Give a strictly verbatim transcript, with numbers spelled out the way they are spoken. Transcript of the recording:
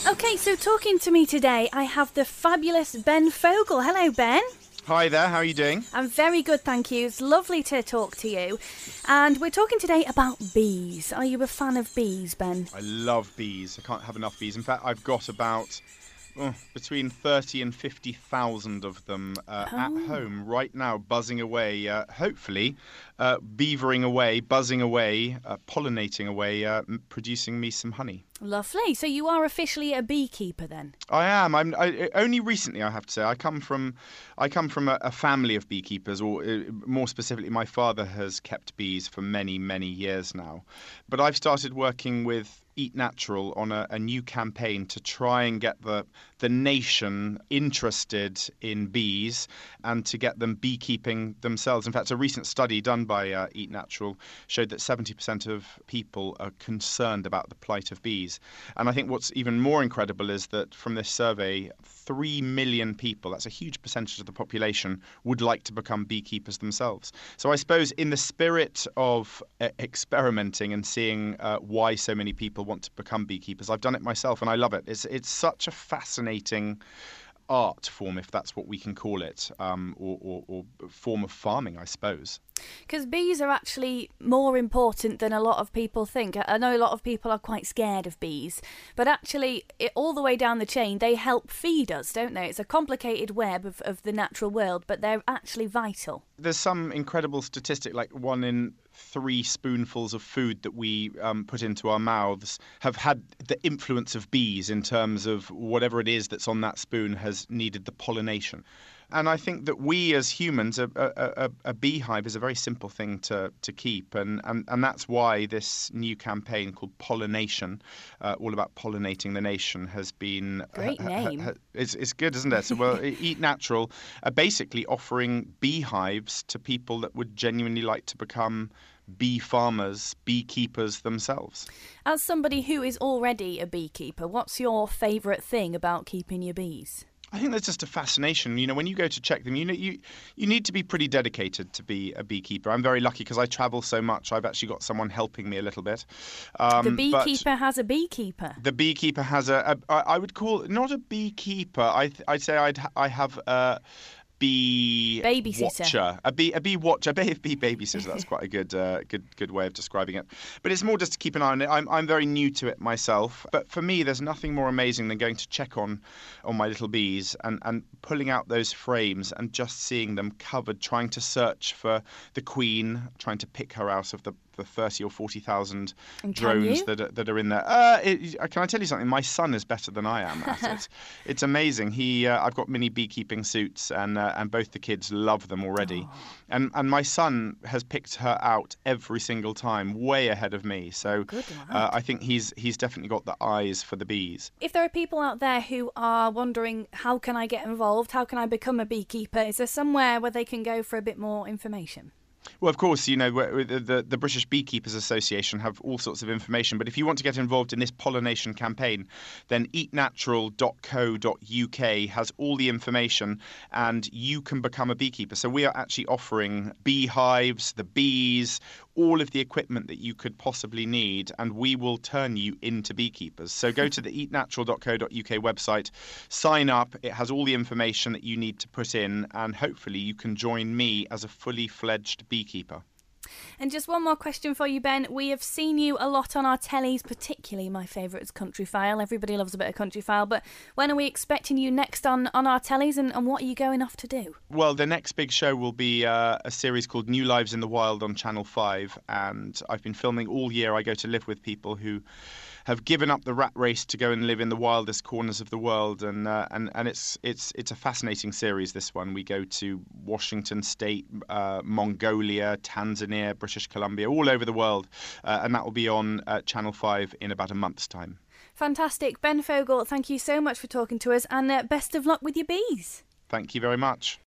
Okay, so talking to me today, I have the fabulous Ben Fogle. Hello, Ben. Hi there, how are you doing? I'm very good, thank you. It's lovely to talk to you. And we're talking today about bees. Are you a fan of bees, Ben? I love bees. I can't have enough bees. In fact, I've got about oh, between thirty and fifty thousand of them uh, Oh. at home right now, buzzing away, uh, hopefully, uh, beavering away, buzzing away, uh, pollinating away, uh, m- producing me some honey. Lovely. So you are officially a beekeeper then? I am. I'm I, only recently. I have to say, I come from, I come from a, a family of beekeepers, or uh, more specifically, my father has kept bees for many, many years now. But I've started working with Eat Natural on a, a new campaign to try and get the the nation interested in bees and to get them beekeeping themselves. In fact, a recent study done by uh, Eat Natural showed that seventy percent of people are concerned about the plight of bees. And I think what's even more incredible is that from this survey, three million people, that's a huge percentage of the population, would like to become beekeepers themselves. So I suppose in the spirit of uh, experimenting and seeing uh, why so many people want to become beekeepers, I've done it myself and I love it. It's, it's such a fascinating art form, if that's what we can call it, um, or, or, or form of farming, I suppose. Because bees are actually more important than a lot of people think. I know a lot of people are quite scared of bees, but actually, it, all the way down the chain, they help feed us, don't they? It's a complicated web of, of the natural world, but they're actually vital. There's some incredible statistic, like one in three spoonfuls of food that we um, put into our mouths have had the influence of bees in terms of whatever it is that's on that spoon has needed the pollination. And I think that we as humans, a, a, a, a beehive is a very simple thing to, to keep. And, and, and that's why this new campaign called Pollination, uh, all about pollinating the nation, has been... Great name. Ha, ha, it's, it's good, isn't it? So, well, Eat Natural are basically offering beehives to people that would genuinely like to become bee farmers, beekeepers themselves. As somebody who is already a beekeeper, what's your favourite thing about keeping your bees? I think there's just a fascination. You know, when you go to check them, you know, you you need to be pretty dedicated to be a beekeeper. I'm very lucky because I travel so much. I've actually got someone helping me a little bit. Um, the beekeeper has a beekeeper. The beekeeper has a, a. I would call it not a beekeeper. I I'd say I'd I have a bee babysitter. watcher, a bee a bee watcher, a bee, bee babysitter. That's quite a good uh, good good way of describing it. But it's more just to keep an eye on it. I'm I'm very new to it myself. But for me, there's nothing more amazing than going to check on on my little bees and and pulling out those frames and just seeing them covered, trying to search for the queen, trying to pick her out of the the thirty or forty thousand drones that are, that are in there. Uh, it, can I tell you something? My son is better than I am at it. It's amazing. He, uh, I've got mini beekeeping suits, and uh, and both the kids love them already. Oh. And and my son has picked her out every single time, way ahead of me. So uh, I think he's he's definitely got the eyes for the bees. If there are people out there who are wondering, how can I get involved? How can I become a beekeeper? Is there somewhere where they can go for a bit more information? Well, of course, you know, the, the, the British Beekeepers Association have all sorts of information. But if you want to get involved in this pollination campaign, then eat natural dot co dot U K has all the information and you can become a beekeeper. So we are actually offering beehives, the bees, all of the equipment that you could possibly need, and we will turn you into beekeepers. So go to the eat natural dot co dot U K website, sign up. It has all the information that you need to put in, and hopefully you can join me as a fully fledged beekeeper. And just one more question for you, Ben. We have seen you a lot on our tellies, particularly my favourite is Countryfile. Everybody loves a bit of Countryfile, but when are we expecting you next on, on our tellies, and, and what are you going off to do? Well, the next big show will be uh, a series called New Lives in the Wild on Channel five, and I've been filming all year. I go to live with people who have given up the rat race to go and live in the wildest corners of the world, and uh, and and it's it's it's a fascinating series. This one, we go to Washington State, uh, Mongolia, Tanzania, British Columbia, all over the world, uh, and that will be on uh, Channel five in about a month's time. Fantastic, Ben Fogle. Thank you so much for talking to us, and uh, best of luck with your bees. Thank you very much.